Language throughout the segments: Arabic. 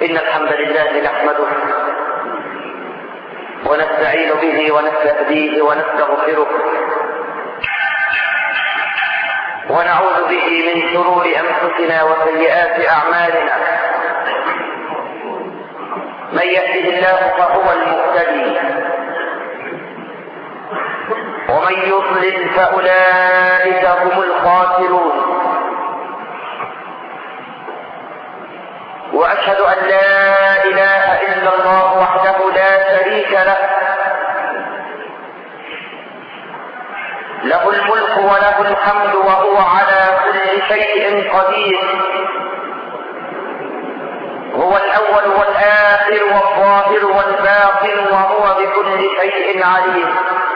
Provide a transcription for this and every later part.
إن الحمد لله نحمده ونستعين به ونستهديه ونستغفره ونعوذ به من شرور أنفسنا وسيئات أعمالنا. من يهده الله فهو المهتدي ومن يضلل فأولئك هم الخاسرون. وأشهد أن لا إله إلا الله وحده لا شريك له، له الملك وله الحمد وهو على كل شيء قدير. هو الأول والآخر والظاهر والباطن وهو بكل شيء عليم.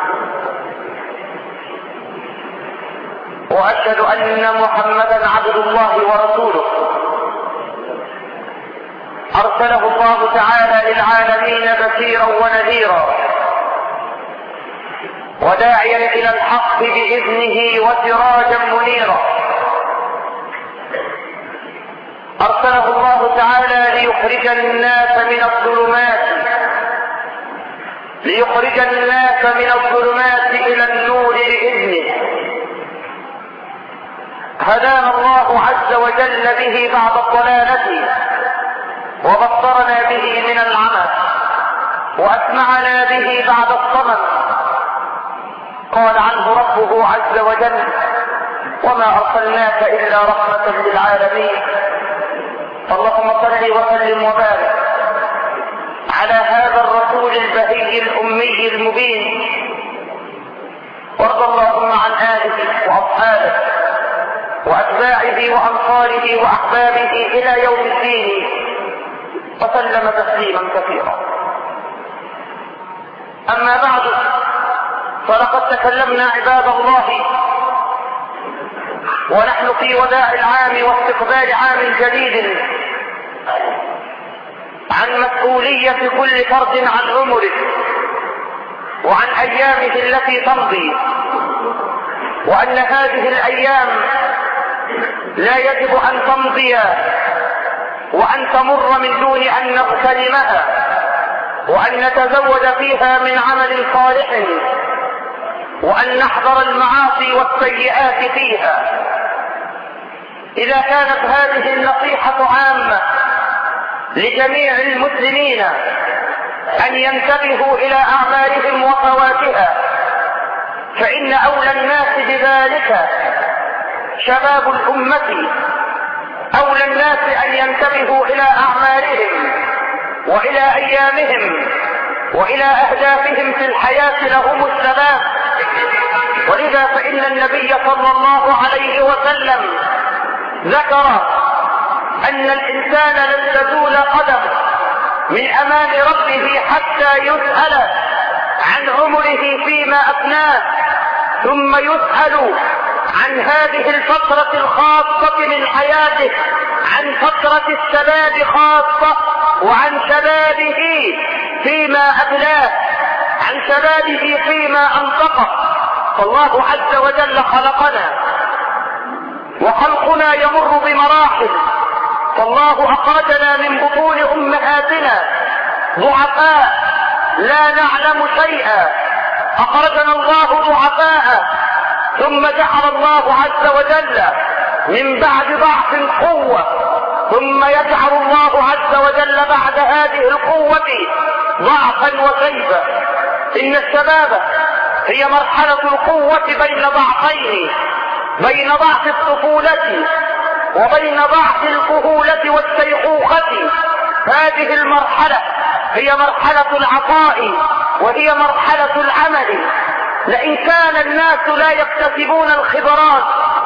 وأشهد أن محمدا عبد الله ورسوله أرسله الله تعالى للعالمين بشيرا ونذيرا وداعيا إلى الحق بإذنه وسراجا منيرا. أرسله الله تعالى ليخرج الناس من الظلمات إلى النور بإذنه. هدانا الله عز وجل به بعد الضلالة وبصرنا به من العمى وأسمعنا به بعد الصمم. قال عنه ربه عز وجل: وما أرسلناك إلا رحمة للعالمين. اللهم صل وسلم وبارك على هذا الرسول البهي الأمي المبين، وارض اللهم عن آله وأصحابه وأتباعه وأنصاره وأحبابه إلى يوم الدين، وسلم تسليما كثيرا. أما بعد، فلقد تكلمنا عباد الله ونحن في وداع العام واستقبال عام جديد عن مسؤولية كل فرد عن عمره وعن أيامه التي تمضي، وأن هذه الأيام لا يجب أن تمضي وأن تمر من دون أن نغتنمها وأن نتزود فيها من عمل صالح وأن نحذر المعاصي والسيئات فيها. إذا كانت هذه النصيحة عامة لجميع المسلمين أن ينتبهوا إلى أعمالهم وفواتها، فإن أولى الناس بذلك شباب الأمة. أولى الناس أن ينتبهوا إلى أعمالهم وإلى أيامهم وإلى أهدافهم في الحياة لهم الثبات. ولذا فإن النبي صلى الله عليه وسلم ذكر أن الإنسان لن تزول قدم من أمام ربه حتى يسأل عن عمره فيما أفناه، ثم يسأل عن هذه الفترة الخاصة من حياته، عن فترة الشباب خاصة، وعن شبابه فيما أبلاه، عن شبابه فيما أنفقه. فالله عز وجل خلقنا وخلقنا يمر بمراحل، فالله أخرجنا من بطون أمهاتنا ضعفاء لا نعلم شيئا، أخرجنا الله ضعفاء، ثم جعل الله عز وجل من بعد ضعف قوة، ثم يجعل الله عز وجل بعد هذه القوة ضعفا وشيبا. إن الشباب هي مرحلة القوة بين ضعفين، بين ضعف الطفولة وبين ضعف الكهولة والشيخوخة. هذه المرحلة هي مرحلة العطاء وهي مرحلة العمل. لئن كان الناس لا يكتسبون الخبرات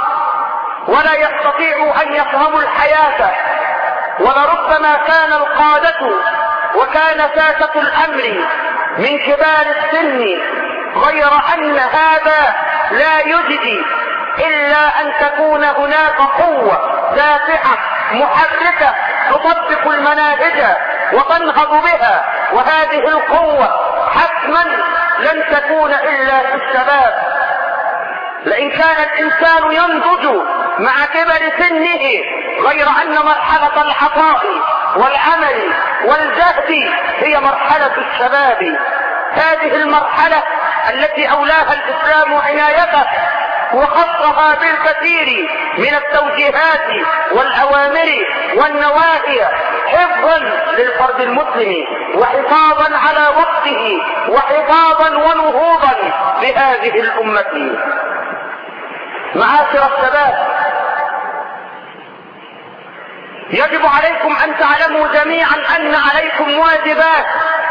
ولا يستطيعوا أن يفهموا الحياة، ولربما كان القادة وكان ساسة الأمر من كبار السن، غير أن هذا لا يجدي إلا أن تكون هناك قوة دافعة محركة تطبق المناهج وتنهض بها، وهذه القوة حتما لن تكون إلا في الشباب. لئن كان الإنسان ينضج مع كبر سنه غير أن مرحلة العطاء والعمل والجهد هي مرحلة الشباب. هذه المرحلة التي أولاها الإسلام عنايته وخصها بالكثير من التوجيهات والأوامر والنواهي حفظا للفرد المسلم وحفاظا على وقته وحفاظا ونهوضا بهذه الأمة. معاشر الشباب، يجب عليكم أن تعلموا جميعا أن عليكم واجبات،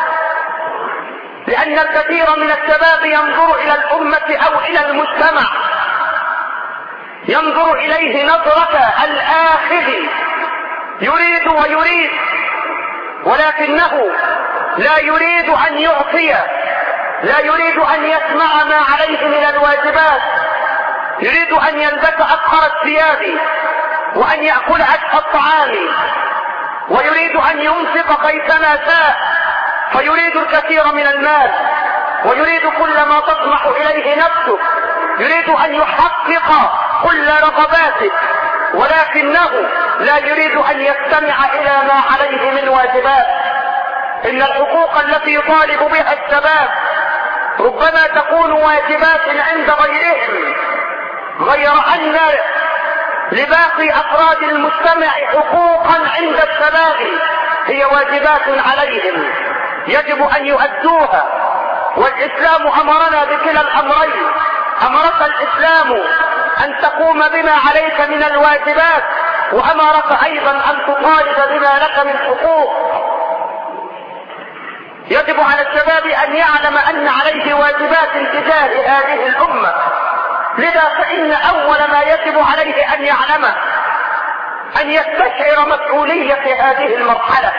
لأن الكثير من الشباب ينظر إلى الأمة أو إلى المجتمع، ينظر إليه نظرة الآخذ، يريد ويريد، ولكنه لا يريد أن يعطي، لا يريد أن يسمع ما عليه من الواجبات، يريد أن يلبس أفخر الثياب وأن يأكل أشهى الطعام، ويريد أن ينفق كيفما شاء، فيريد الكثير من المال، ويريد كل ما تطمح إليه نفسه، يريد أن يحقق كل رغباته، ولكنه لا يريد أن يستمع إلى ما عليه من واجبات. إن الحقوق التي يطالب بها الشباب ربما تكون واجبات عند غيرهم، غير أن لباقي أفراد المجتمع حقوقا عند الشباب هي واجبات عليهم يجب أن يؤدوها. والإسلام أمرنا بكلا الأمرين، أمرك الإسلام أن تقوم بما عليك من الواجبات، وأمرك أيضا أن تطالب بما لك من حقوق. يجب على الشباب أن يعلم أن عليه واجبات تجاه هذه الأمة، لذا فإن أول ما يجب عليه أن يعلمه أن يستشعر مسؤولية هذه المرحلة،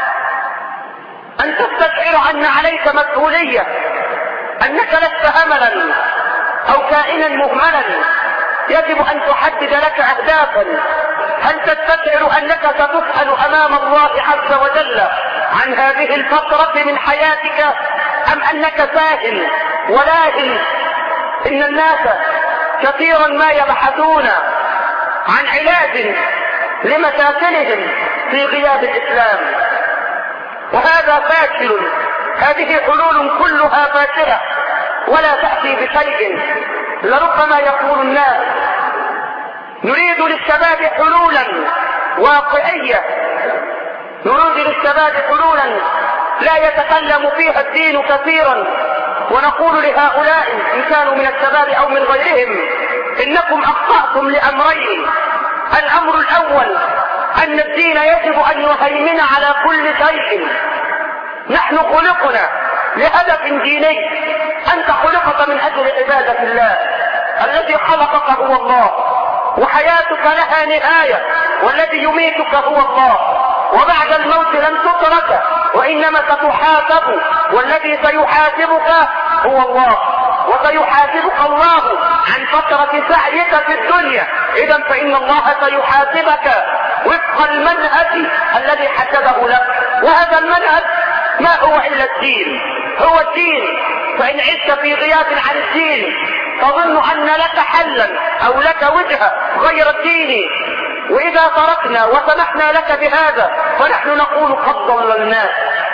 أن تستشعر أن عليك مسؤولية، أنك لست أملا أو كائنا مهملا. يجب أن تحدد لك أهدافا. هل تستشعر أنك ستسأل أمام الله عز وجل عن هذه الفترة من حياتك، أم أنك ساهل ولاهن؟ إن الناس كثيرا ما يبحثون عن علاج لمشاكلهم في غياب الإسلام، وهذا فاشل. هذه حلول كلها فاشلة ولا تأتي بشيء. لربما يقول الناس نريد للشباب حلولا واقعية، نريد للشباب حلولا لا يتكلم فيها الدين كثيرا، ونقول لهؤلاء إن كانوا من الشباب أو من غيرهم إنكم أخطأتم لأمرين. الأمر الأول أن الدين يجب أن يهيمن على كل شيء. نحن خلقنا لهدف ديني، أنت خلقت من أجل عبادة الله، الذي خلقك هو الله، وحياتك لها نهاية، والذي يميتك هو الله، وبعد الموت لن تترك وإنما ستحاسب، والذي سيحاسبك هو الله، وسيحاسبك الله عن فترة سعيك في الدنيا. إذا فإن الله سيحاسبك وفق المنهج الذي حدده لك، وهذا المنهج ما هو إلا الدين، هو الدين. فإن عشت في غياب عن الدين تظن أن لك حلا أو لك وجهة غير الدين، وإذا تركنا وسمحنا لك بهذا فنحن نقول قد ضللناك،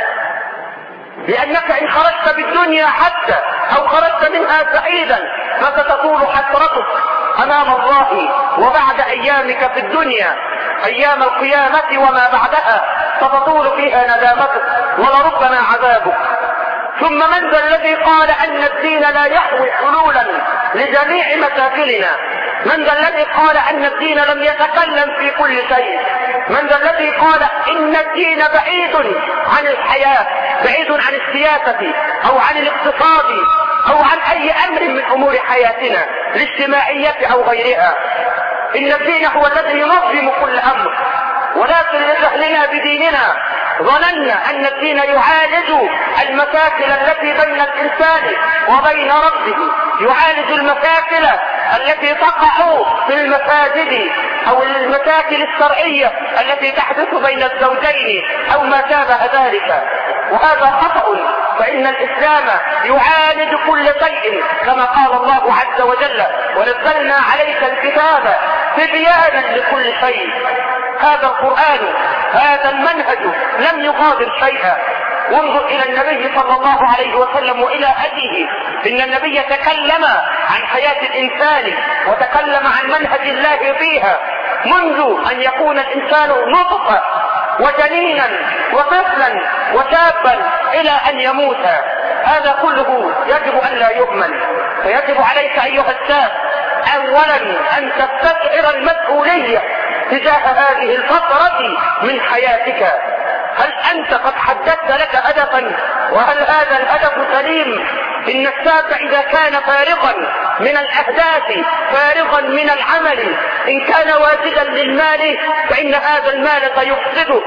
لأنك إن خرجت بالدنيا حتى أو خرجت منها سعيدا فستطول حسرتك أمام الله، وبعد أيامك في الدنيا أيام القيامة وما بعدها ستطول فيها ندامتك ولربما عذابك. ثم من ذا الذي قال أن الدين لا يحوي حلولا لجميع مشاكلنا؟ من ذا الذي قال أن الدين لم يتكلم في كل شيء؟ من ذا الذي قال إن الدين بعيد عن الحياة، بعيد عن السياسة أو عن الاقتصاد أو عن أي أمر من أمور حياتنا الاجتماعية أو غيرها؟ إن الدين هو الذي ينظم كل أمر، ولكن لجهلنا بديننا ظننا أن الدين يعالج المشاكل التي بين الإنسان وبين ربه، يعالج المشاكل التي تقع في المساجد أو المشاكل الشرعية التي تحدث بين الزوجين أو ما شابه ذلك، وهذا خطأ. فإن الإسلام يعالج كل شيء كما قال الله عز وجل ونزلنا عليك الكتاب تبيانا لكل شيء. هذا القرآن، هذا المنهج لم يغادر شيئا. وانظر الى النبي صلى الله عليه وسلم والى هديه. ان النبي تكلم عن حياة الانسان وتكلم عن منهج الله فيها منذ ان يكون الانسان نطفة وجنينا وطفلا وشابا الى ان يموت. هذا كله يجب ان لا يهمل. فيجب عليك ايها الشاب اولا ان تستشعر المسؤولية تجاه هذه الفترة من حياتك. هل انت قد حددت لك هدفا؟ وهل هذا الهدف سليم؟ ان الشاب اذا كان فارغا من الاهداف فارغا من العمل، ان كان واجدا للمال فان هذا المال سيفسده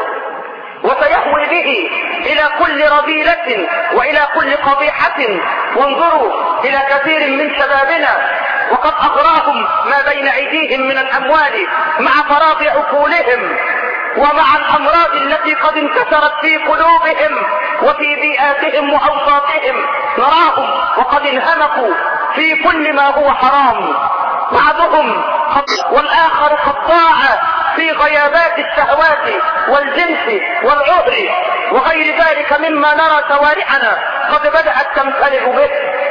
وسيهوي به الى كل رذيلة والى كل قبيحة. وانظروا الى كثير من شبابنا وقد اغراهم ما بين ايديهم من الاموال مع فراغ عقولهم ومع الامراض التي قد انتشرت في قلوبهم وفي بيئاتهم واوساطهم. نراهم وقد انهمكوا في كل ما هو حرام، بعضهم والاخر قد ضاع في غيابات الشهوات والجنس والعهر وغير ذلك مما نرى شوارعنا قد بدأت تمتلئ به.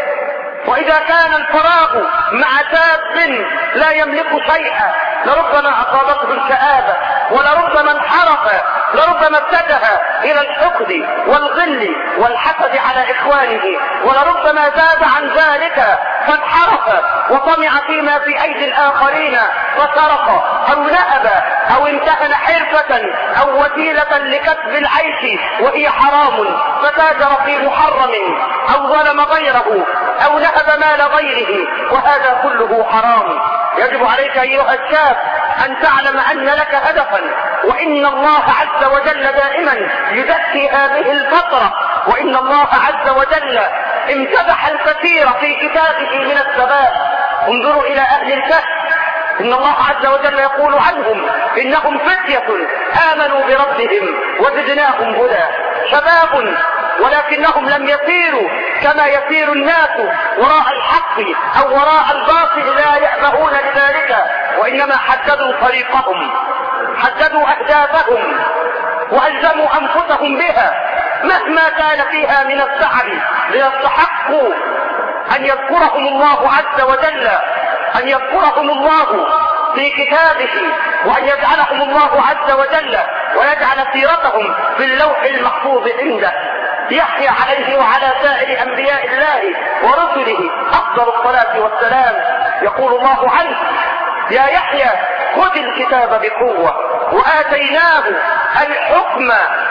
واذا كان الفراغ مع شاب لا يملك شيئا لربما اصابته الكآبة ولربما انحرف، لربما اتجه الى الحقد والغل والحسد على اخوانه، ولربما زاد عن ذلك فانحرف وطمع فيما في ايدي الاخرين فسرق او نهب او امتهن حرفة او وسيلة لكسب العيش وهي حرام، فتاجر في محرم او ظلم غيره او نهب مال غيره، وهذا كله حرام. يجب عليك ايها الشاب ان تعلم ان لك هدفا، وان الله عز وجل دائما يزكي هذه الفترة، وان الله عز وجل امتدح الكثير في كتابه من الثبات. انظروا الى اهل الكهف، ان الله عز وجل يقول عنهم انهم فتية امنوا بربهم وزدناهم هدى. شباب ولكنهم لم يسيروا كما يسير الناس وراء الحق او وراء الباطل، لا يأبهون لذلك، وانما حددوا طريقهم، حددوا اهدافهم والزموا انفسهم بها مهما كان فيها من التعب، ليستحقوا ان يذكرهم الله عز وجل، ان يذكرهم الله في كتابه، وان يجعلهم الله عز وجل ويجعل سيرتهم في اللوح المحفوظ عنده. يحيى عليه وعلى سائر انبياء الله ورسله افضل الصلاة والسلام يقول الله عنه: يا يحيى خذ الكتاب بقوة وآتيناه الحكم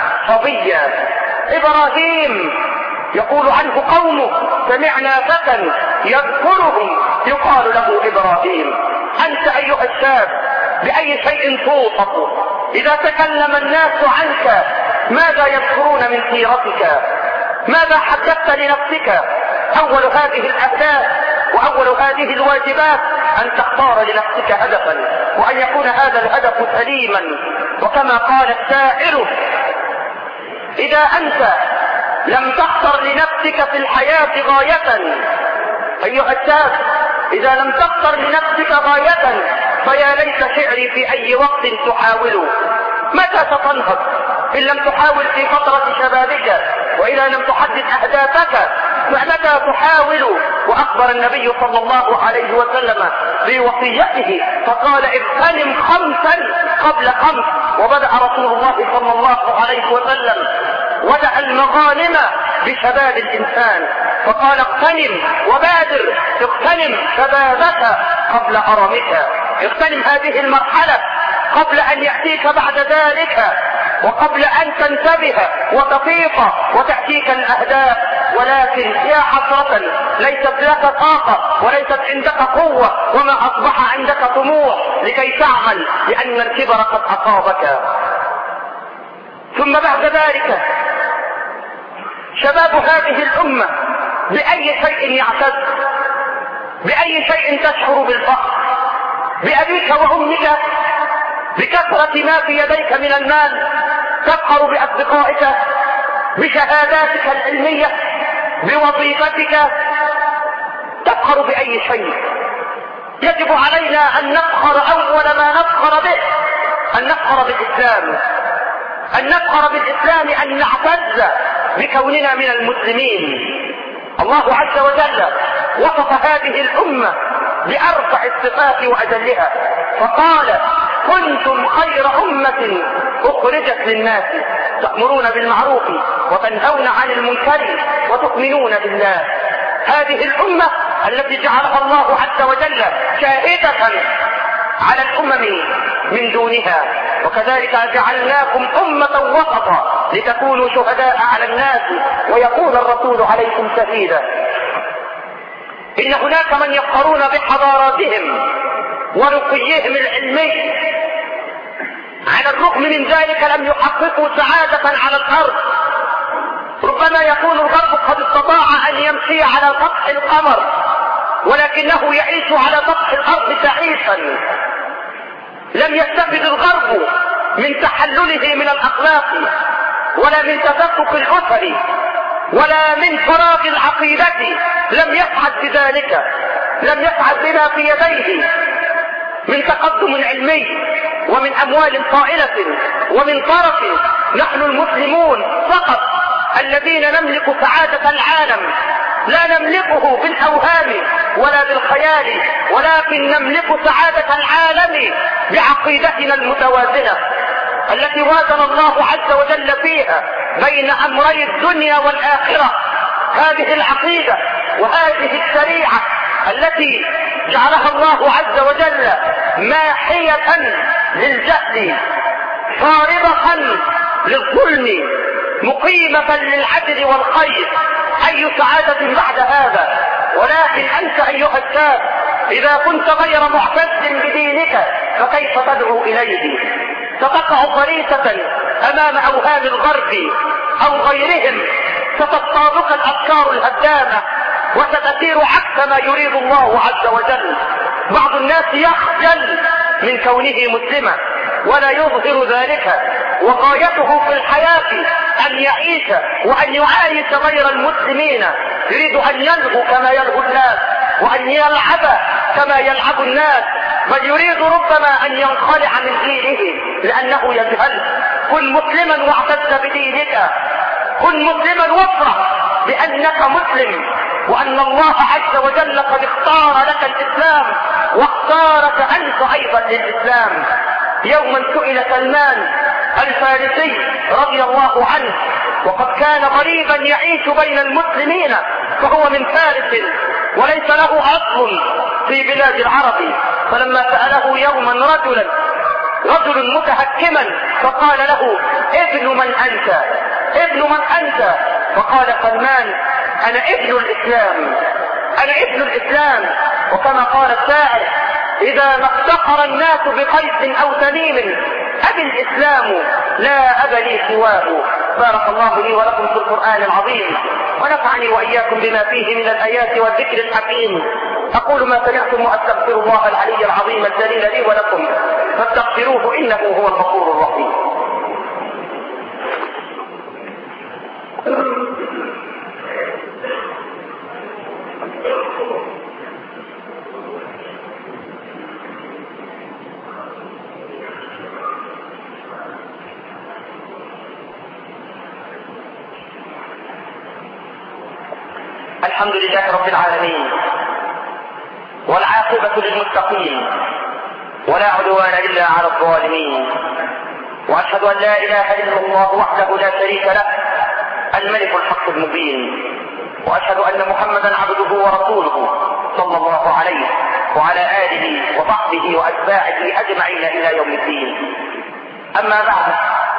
صبيا. ابراهيم يقول عنه قومه: سمعنا فتى يذكرهم يقال له ابراهيم. انت ايها الشاب باي شيء توصف؟ اذا تكلم الناس عنك ماذا يذكرون من سيرتك؟ ماذا حدثت لنفسك؟ اول هذه الاهداف واول هذه الواجبات ان تختار لنفسك هدفا، وان يكون هذا الهدف سليما. وكما قال الشاعر: اذا انت لم تختر لنفسك في الحياة غاية، ايها الشاب اذا لم تختر لنفسك غاية فيا ليت شعري في اي وقت تحاول. متى ستنهض ان لم تحاول في فترة شبابك، واذا لم تحدد اهدافك فمتى تحاول؟ واخبر النبي صلى الله عليه وسلم بوصيته فقال: اغتنم خمسا قبل خمس. وبدأ رسول الله صلى الله عليه وسلم ودع المغانم بشباب الانسان فقال: اغتنم وبادر، اغتنم شبابك قبل هرمك، اغتنم هذه المرحلة قبل ان يأتيك بعد ذلك، وقبل ان تنتبه وتفيق وتأتيك الاهداف. ولكن يا حسرة ليست لك طاقة وليست عندك قوة وما اصبح عندك طموح لكي تعمل، لان الكبر قد اصابك. ثم بعد ذلك شباب هذه الامة باي شيء يعتز؟ باي شيء تشعر بالفخر؟ بابيك وامك؟ بكثرة ما في يديك من المال؟ تفخر باصدقائك؟ بشهاداتك العلمية؟ بوظيفتك؟ تفخر باي شيء؟ يجب علينا ان نفخر اول ما نفخر به أن نفخر بالإسلام، أن نفخر بالإسلام، أن نعتز بكوننا من المسلمين. الله عز وجل وصف هذه الأمة بأرفع الصفات وأجلها، فقال: كنتم خير أمة أخرجت للناس تأمرون بالمعروف وتنهون عن المنكر وتؤمنون بالله. هذه الأمة التي جعلها الله عز وجل شاهدة على الأمم من دونها. وكذلك جعلناكم أمة وسطا لتكونوا شهداء على الناس ويكون الرسول عليكم شهيدا. إن هناك من يفخرون بحضاراتهم ورقيهم العلمي، على الرغم من ذلك لم يحققوا سعادة على الأرض. ربما يكون الغرب قد استطاع أن يمشي على سطح القمر، ولكنه يعيش على سطح الأرض تعيشا. لم يستفد الغرب من تحلله من الأخلاق، ولا من تفكك الأسر، ولا من فراغ العقيدة. لم يفعل بذلك، لم يفعل بما في يديه من تقدم علمي ومن أموال طائلة ومن طرف. نحن المسلمون فقط الذين نملك سعادة العالم، لا نملكه بالأوهام ولا بالخيال، ولكن نملك سعادة العالم بعقيدتنا المتوازنة التي وازن الله عز وجل فيها بين أمري الدنيا والآخرة. هذه العقيدة وهذه الشريعة التي جعلها الله عز وجل ماحية للجهل، صارمة للظلم، مقيمة للعدل والخير. أي سعادة بعد هذا؟ ولكن أنت أيها الشاب إذا كنت غير معتز بدينك فكيف تدعو إليه؟ ستقع فريسة أمام أوهام الغرب أو غيرهم، ستصطادك الأفكار الهدامة وستسير عكس ما يريد الله عز وجل. بعض الناس يخجل من كونه مسلما ولا يظهر ذلك، وغايته في الحياة أن يعيش وأن يعايش غير المسلمين. يريد أن يلهو كما يلهو الناس، وأن يلعب كما يلعب الناس، بل يريد ربما أن ينخلع من دينه لأنه يجهل. كن مسلما واعتز بدينك، كن مسلما وافرح بأنك مسلم، وأن الله عز وجل قد اختار لك الإسلام واختارك أنت أيضا للإسلام. يوما سئل سلمان الفارسي رضي الله عنه، وقد كان غريبا يعيش بين المسلمين، فهو من فارس وليس له أصل في بلاد العرب. فلما سأله يوما رجل متهكما فقال له: ابن من أنت؟ ابن من أنت؟ فقال سلمان: أنا ابن الإسلام، أنا ابن الإسلام. وكما قال الشاعر: إذا ما افتخر الناس بقيس أو تميم أبي الإسلام لا أب لي سواه. بارك الله لي ولكم في القرآن العظيم، ونفعني وإياكم بما فيه من الآيات والذكر الحكيم. أقول ما سمعتم وأستغفر الله العلي العظيم الجليل لي ولكم فاستغفروه إنه هو الغفور الرحيم. الحمد لله رب العالمين، والعاقبة للمتقين، ولا عدوان إلا على الظالمين. وأشهد أن لا إله إلا الله وحده لا شريك له الملك الحق المبين، وأشهد أن محمدا عبده ورسوله صلى الله عليه وعلى آله وصحبه وأتباعه أجمعين إلى يوم الدين. أما بعد،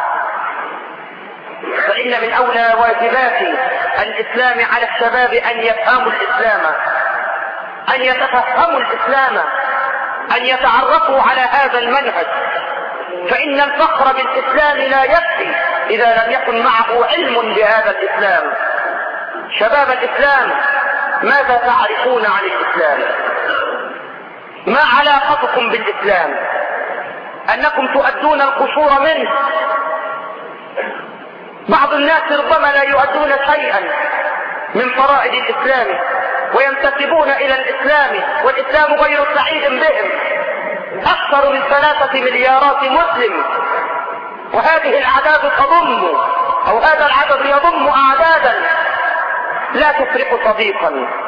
فإن من أولى واجبات الإسلام على الشباب أن يفهموا الإسلام، أن يتفهموا الإسلام، أن يتعرفوا على هذا المنهج. فإن الفخر بالإسلام لا يكفي إذا لم يكن معه علم بهذا الإسلام. شباب الإسلام، ماذا تعرفون عن الإسلام؟ ما علاقتكم بالإسلام؟ أنكم تؤدون القشور منه. بعض الناس ربما لا يؤدون شيئا من فرائض الإسلام وينتسبون إلى الإسلام والإسلام غير سعيد بهم. أكثر من 3 مليارات مسلم، وهذه الأعداد تضم، أو هذا العدد يضم أعدادا لا تفرق صديقا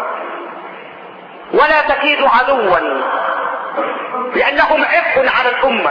ولا تكيد عدوا، لأنهم عبء على الأمة،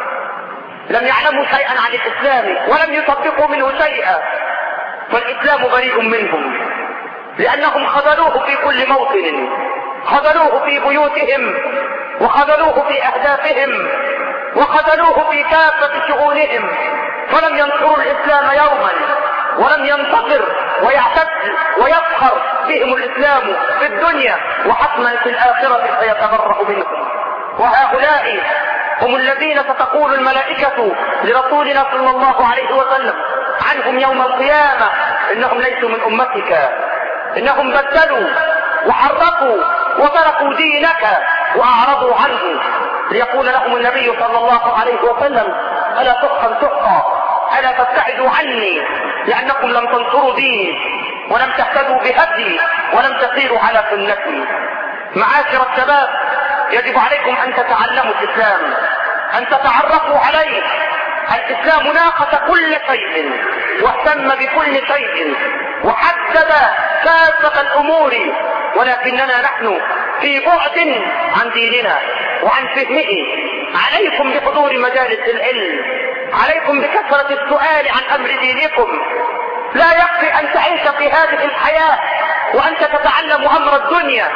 لم يعلموا شيئا عن الإسلام ولم يطبقوا منه شيئا، فالإسلام بريء منهم، لأنهم خذلوه في كل موطن، خذلوه في بيوتهم، وخذلوه في أهدافهم، وخذلوه في كافة شؤونهم، فلم ينصروا الإسلام يوما، ولم ينتصر ويعتز ويفخر بهم الإسلام في الدنيا، وحتما في الآخرة سيتبرأ منهم. وهؤلاء هم الذين ستقول الملائكة لرسولنا صلى الله عليه وسلم عنهم يوم القيامة: إنهم ليسوا من أمتك، إنهم بدلوا وحرفوا وتركوا دينك وأعرضوا عنه. ليقول لهم النبي صلى الله عليه وسلم: ألا تحقا تحقا، ألا تبتعدوا عني، لأنكم لم تنصروا ديني، ولم تهتدوا بهدي، ولم تسيروا على سنتي. معاشر الشباب، يجب عليكم أن تتعلموا الإسلام، أن تتعرفوا عليه. الإسلام ناقش كل شيء واهتم بكل شيء وحدد كافة الأمور، ولكننا نحن في بعد عن ديننا وعن فهمه. عليكم بحضور مجالس العلم، عليكم بكثرة السؤال عن أمر دينكم. لا يكفي أن تعيش في هذه الحياة وأنت تتعلم أمر الدنيا.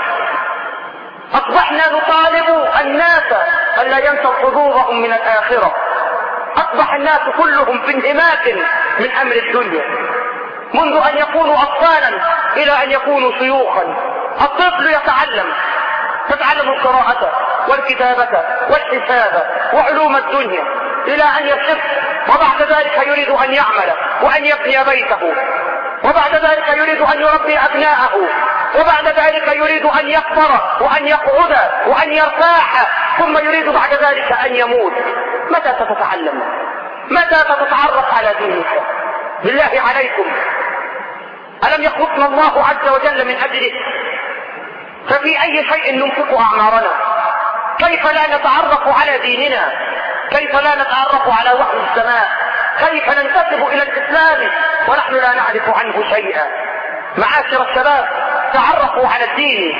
أصبحنا نطالب الناس ألا ينسوا حظوظهم من الآخرة. أصبح الناس كلهم في انهماك من أمر الدنيا، منذ أن يكونوا أطفالا إلى أن يكونوا شيوخا. الطفل تتعلم القراءة والكتابة والحساب وعلوم الدنيا إلى أن يصف، وبعد ذلك يريد أن يعمل وأن يبني بيته، وبعد ذلك يريد أن يربي أبناءه، وبعد ذلك يريد أن يكبر وأن يقعد وأن يرتاح، ثم يريد بعد ذلك أن يموت. متى ستتعلم؟ متى ستتعرف على دينك؟ بالله عليكم، ألم يخلقنا الله عز وجل من أجله؟ ففي أي شيء ننفق أعمارنا؟ كيف لا نتعرف على ديننا؟ كيف لا نتعرف على وحي السماء؟ كيف ننتسب إلى الإسلام ونحن لا نعرف عنه شيئا؟ معاشر الشباب، تعرفوا على الدين،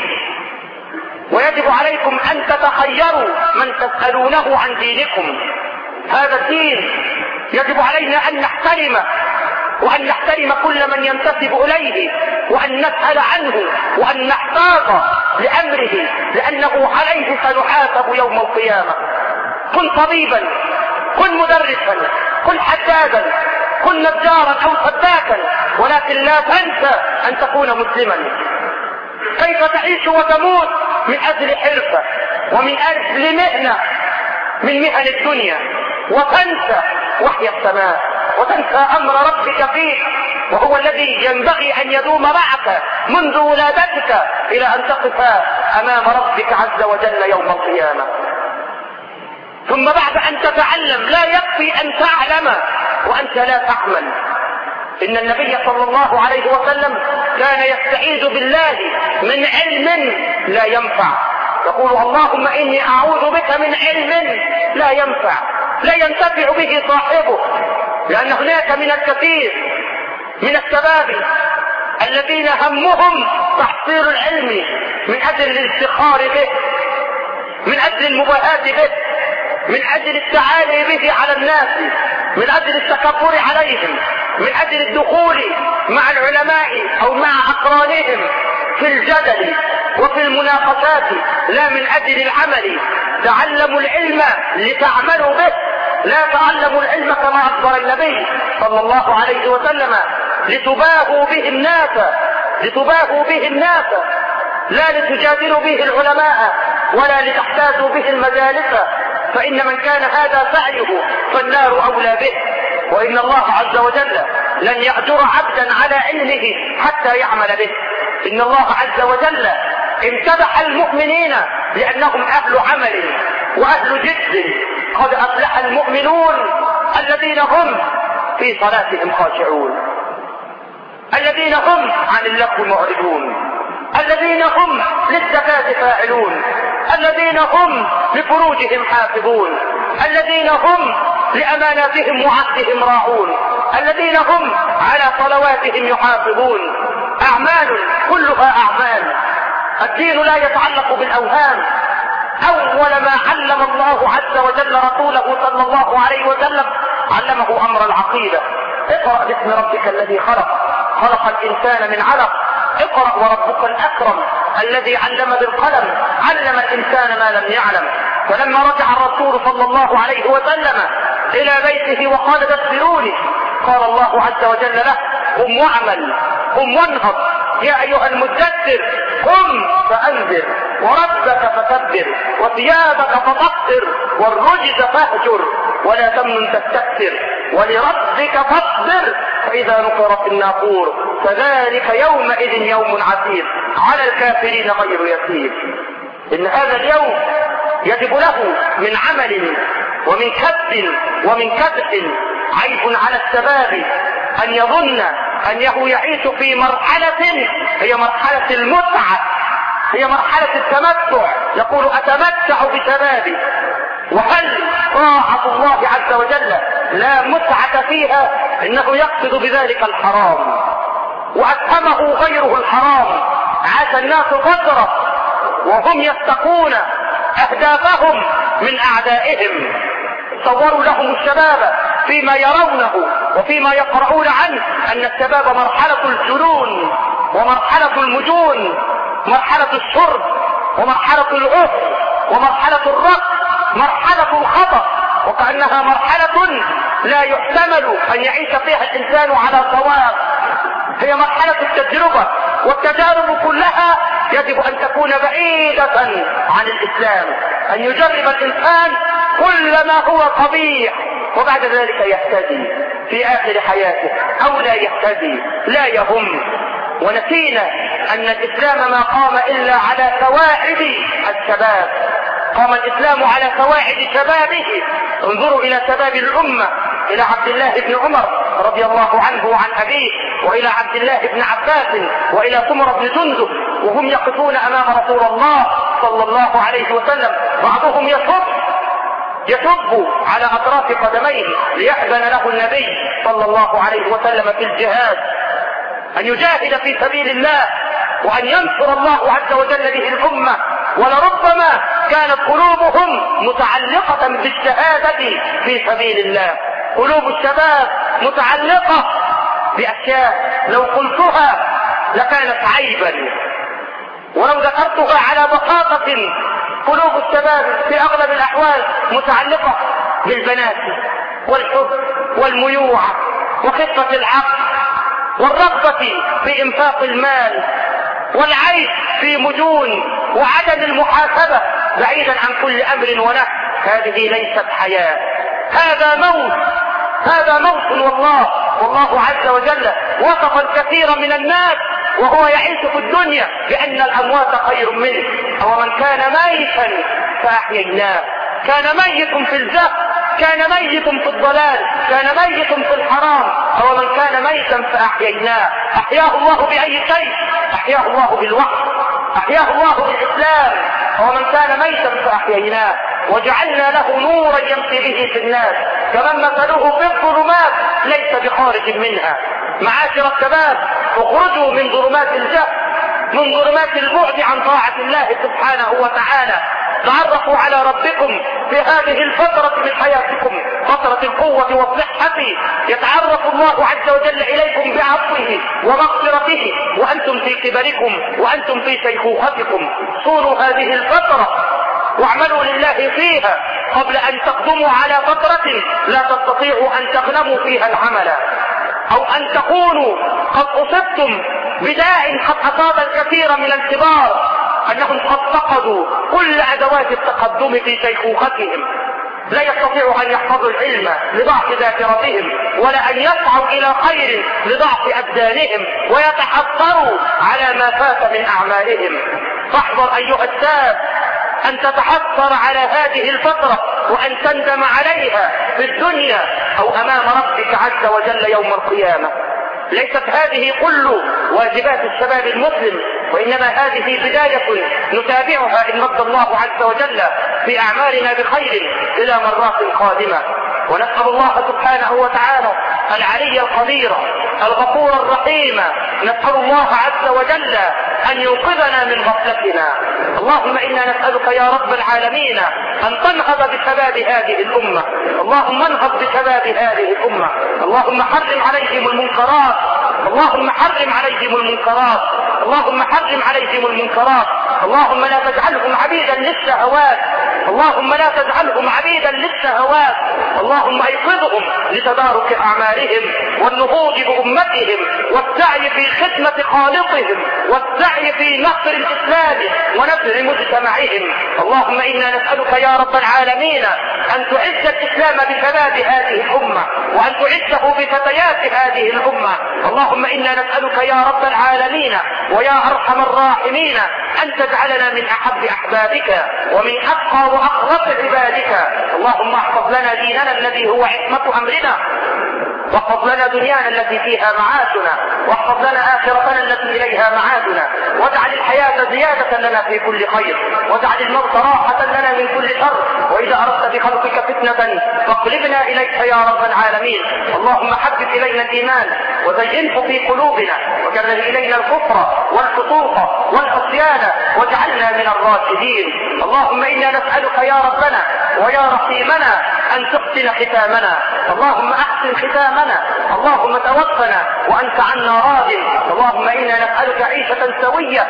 ويجب عليكم أن تتخيروا من تسألونه عن دينكم. هذا الدين يجب علينا أن نحترمه، وأن نحترم كل من ينتسب إليه، وأن نسأل عنه، وأن نحتاط لأمره، لأنه عليه سنحاسب يوم القيامة. كن طبيبا، كن مدرسا، كن حدادا، كن نجارا أو سباكا، ولكن لا تنسى أن تكون مسلما. كيف تعيش وتموت من أجل حرفة ومن أجل مهنة من مهن الدنيا، وتنسى وحي السماء، وتنسى أمر ربك فيك، وهو الذي ينبغي أن يدوم معك منذ ولادتك إلى أن تقف أمام ربك عز وجل يوم القيامة. ثم بعد أن تتعلم لا يكفي أن تعلم وأنت لا تعمل. إن النبي صلى الله عليه وسلم كان يستعيذ بالله من علم لا ينفع، يقول: اللهم إني أعوذ بك من علم لا ينفع، لا ينتفع به صاحبه. لأن هناك من الكثير من الشباب الذين همهم تحصيل العلم من أجل الافتخار به، من أجل المباهاة به، من أجل التعالي به على الناس، من أجل التكبر عليهم، من أجل الدخول مع العلماء أو مع أقرانهم في الجدل وفي المناقشات، لا من أجل العمل. تعلموا العلم لتعملوا به، لا تعلموا العلم كما أخبر النبي صلى الله عليه وسلم لتباهوا به الناس، لتباهوا به الناس، لا لتجادلوا به العلماء ولا لتحتاجوا به المجالس، فإن من كان هذا سعيه فالنار أولى به. وإن الله عز وجل لن يأجر عبدا على علمه حتى يعمل به. إن الله عز وجل امتدح المؤمنين لأنهم أهل عمل وأهل جد. قد أفلح المؤمنون الذين هم في صلاتهم خاشعون، الذين هم عن اللغو معرضون. الذين هم للزكاة فاعلون، الذين هم لفروجهم حافظون، الذين هم لأماناتهم وعهدهم راعون، الذين هم على صلواتهم يحافظون. أعمال كلها أعمال. الدين لا يتعلق بالأوهام. أول ما علم الله عز وجل رسوله صلى الله عليه وسلم علمه أمر العقيدة. اقرأ باسم ربك الذي خلق، خلق الإنسان من علق. اقرأ وربك الأكرم الذي علم بالقلم، علم الإنسان ما لم يعلم. فلما رجع الرسول صلى الله عليه وسلم إلى بيته وقال دثروني، قال الله عز وجل له: قم واعمل، قم وانهض يا أيها المدثر، قم فأنذر وربك فكبر وثيابك فطهر والرجز فاهجر ولا تمنن تستكثر ولربك فاصبر فإذا نقر في الناقور فذلك يومئذ يوم عسير على الكافرين غير يسير. إن هذا اليوم يجب له من عمل ومن كسب ومن كدح. عيب على الشباب أن يظن أنه يعيش في مرحلة هي مرحلة المتعة، هي مرحلة التمتع. يقول: أتمتع بشبابي. وهل طاعة الله عز وجل لا متعة فيها؟ إنه يقصد بذلك الحرام، وأتهمه غيره الحرام. عاش الناس فترة وهم يتقون أهدافهم من أعدائهم. صوروا لهم الشباب فيما يرونه وفيما يقرؤون عنه أن الشباب مرحلة الجنون ومرحلة المجون، مرحلة الشرب ومرحلة العف ومرحلة الرقص، مرحلة الخطأ، وكأنها مرحلة لا يحتمل أن يعيش فيها الإنسان على صواب. هي مرحلة التجربة، والتجارب كلها يجب أن تكون بعيدة عن الإسلام، أن يجرب الإنسان كل ما هو قبيح وبعد ذلك يهتدي في آخر حياته أو لا يهتدي، لا يهم. ونسينا أن الإسلام ما قام إلا على قواعد الشباب، قام الإسلام على قواعد شبابه. انظروا إلى شباب الأمة، إلى عبد الله بن عمر رضي الله عنه وعن أبيه، وإلى عبد الله بن عباس، وإلى سمر بن جندب، وهم يقفون أمام رسول الله صلى الله عليه وسلم. بعضهم يصب على أطراف قدميه ليأذن له النبي صلى الله عليه وسلم في الجهاد، أن يجاهد في سبيل الله وأن ينصر الله عز وجل به الأمة. ولربما كانت قلوبهم متعلقة بالشهادة في سبيل الله. قلوب الشباب متعلقة بأشياء لو قلتها لكانت عيبا، ولو ذكرتها على بساطة. قلوب الشباب في أغلب الأحوال متعلقة بالبنات والحب والميوعة وخفة العقل والرغبة في إنفاق المال والعيش في مجون وعدم المحاسبة بعيدا عن كل أمر ونهي. هذه ليست حياة، هذا موت، هذا موت. والله عز وجل وصف الكثير من الناس وهو يعيش في الدنيا بأن الأموات خير منه. أو من كان ميتا فأحييناه، كان ميت في الزهر، كان ميت في الضلال، كان ميت في الحرام. أو من كان ميتا فأحييناه. أحياه الله بأي شيء؟ أحياه الله بالوحي، أحياه الله بالإسلام. أو من كان ميتا فأحييناه وجعلنا له نورا يمشي به في الناس كمن مثله في الظلمات ليس بخارج منها. معاشر الشباب، اخرجوا من ظلمات الجهل، من ظلمات البعد عن طاعة الله سبحانه وتعالى. تعرفوا على ربكم في هذه الفترة من حياتكم، فترة القوة والصحة. يتعرف الله عز وجل إليكم بعفوه ومغفرته وأنتم في كبركم وأنتم في شيخوختكم. صونوا هذه الفترة واعملوا لله فيها قبل أن تقدموا على فترة لا تستطيعوا أن تغنموا فيها العمل، أو أن تكونوا قد أصبتم بداء قد أصاب الكثير من الكبار، أنهم قد فقدوا كل أدوات التقدم في شيخوختهم. لا يستطيعوا أن يحفظوا العلم لضعف ذاكرتهم، ولا أن يسعوا إلى خير لضعف أبدانهم، ويتحسروا على ما فات من أعمالهم. فاحذر أيها الشاب أن تتحسر على هذه الفترة وأن تندم عليها في الدنيا أو أمام ربك عز وجل يوم القيامة. ليست هذه كل واجبات الشباب المسلم وإنما هذه بداية نتابعها إن مد الله عز وجل في أعمالنا بخير إلى مرات قادمة. ونسأل الله سبحانه وتعالى العلي القدير الغفور الرحيم، نسأل الله عز وجل أن ينقذنا من غفلتنا. اللهم إنا نسألك يا رب العالمين أن تنهض بشباب هذه الأمة، اللهم انهض بشباب هذه الأمة، اللهم حرم عليهم المنكرات، اللهم حرم عليهم المنكرات، اللهم حرم عليهم المنكرات، اللهم لا تجعلهم عبيدا للشهوات، اللهم لا تجعلهم عبيدا للشهوات، اللهم ايقظهم لتدارك اعمالهم والنهوض بامتهم والسعي في خدمة خالقهم والسعي في نصر الاسلام ونصر مجتمعهم. اللهم انا نسألك يا رب العالمين ان تعز الاسلام بشباب هذه الامة وان تعزه بفتيات هذه الامة. اللهم انا نسألك يا رب العالمين ويا ارحم الراحمين ان تجعلنا من احب احبابك ومن اتقى واقرب عبادك. اللهم احفظ لنا ديننا الذي هو عصمة امرنا، واحفظ لنا دنيانا التي فيها معاشنا، واحفظ لنا آخرتنا التي إليها معادنا، واجعل الحياة زيادة لنا في كل خير، واجعل الموت راحة لنا من كل شر، وإذا أردت بخلقك فتنة فاقلبنا إليك يا رب العالمين. اللهم حبب إلينا الإيمان وزينه في قلوبنا وكره إلينا الكفر والفسوق والعصيان واجعلنا من الراشدين. اللهم إنا نسألك يا ربنا ويا رحيمنا أن تحسن ختامنا، اللهم أحسن ختامنا، اللهم توفنا وأنت عنا راض. اللهم إنا نسألك عيشة سوية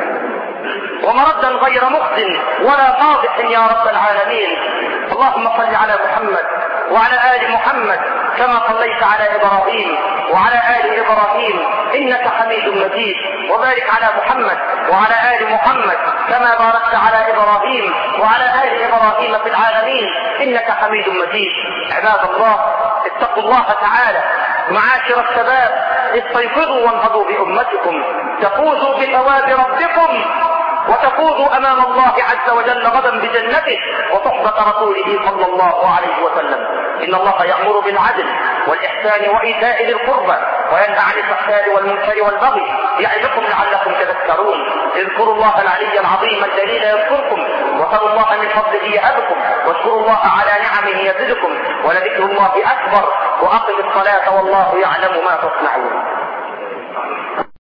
ومردا غير مخزن ولا فاضح يا رب العالمين. اللهم صل على محمد وعلى آل محمد كما صليت على إبراهيم وعلى آل إبراهيم إنك حميد مجيد، وبارك على محمد وعلى آل محمد كما باركت على إبراهيم وعلى آل إبراهيم في العالمين إنك حميد مجيد. عباد الله اتقوا الله تعالى معاشر الشباب، استيقظوا وانهضوا بأمتكم تفوزوا بثواب ربكم وتفوزوا أمام الله عز وجل غدا بجنته وصحبة رسوله صلى الله عليه وسلم. إن الله يأمر بالعدل والإحسان وإيتاء ذي القربى وينهى عن الفحشاء والمنكر والبغي يعظكم لعلكم تذكرون. اذكروا الله العلي العظيم الجليل يذكركم، وصلوا الله من فضله يهبكم، واشكروا الله على نعمه يزدكم، ولذكر الله أكبر. وأقم الصلاة والله يعلم ما تصنعون.